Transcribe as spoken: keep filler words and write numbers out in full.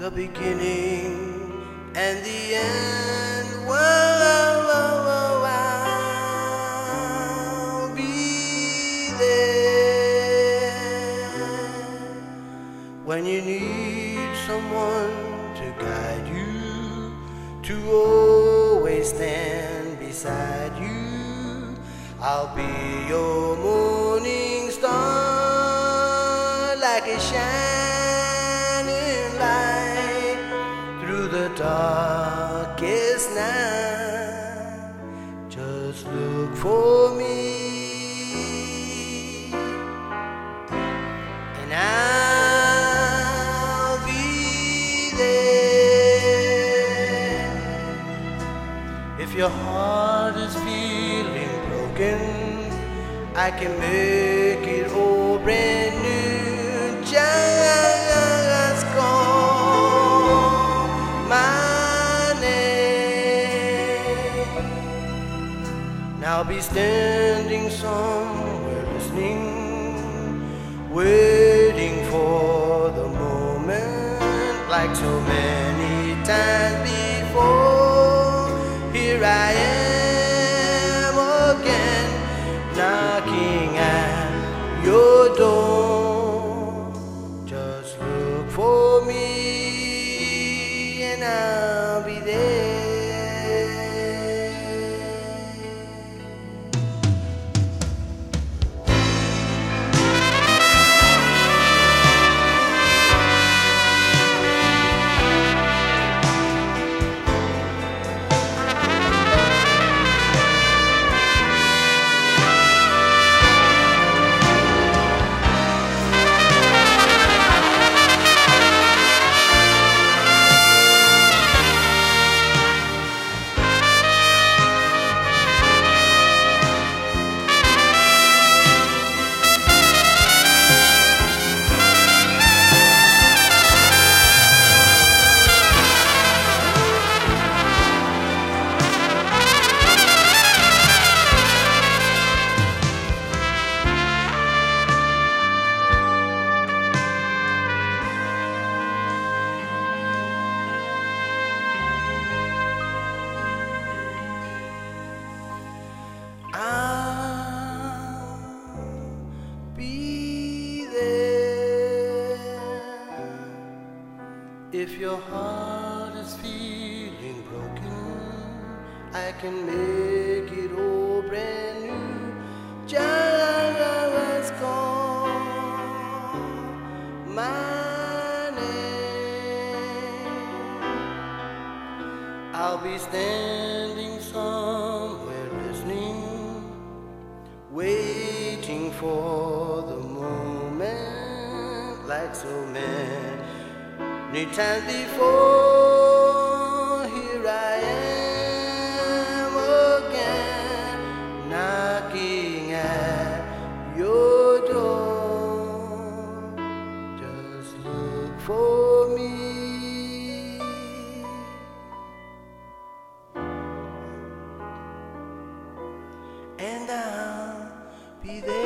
the beginning and the end. Whoa, whoa, whoa, I'll be there when you need someone to guide you, to always stand beside you. I'll be your morning star, like a shining light through the darkest night. Just look for me and I'll be there. If your heart is feeling broken, I can make it all brand new. Just call my name. Now I'll be standing somewhere listening, waiting for the moment, like so many times before. Here I am again, knocking at your door. Just look for me and I'll be there. If your heart is feeling broken, I can make it all brand new. Just call my name. I'll be standing somewhere listening, waiting for the moment, like so many Many times before. Here I am again, knocking at your door. Just look for me and I'll be there.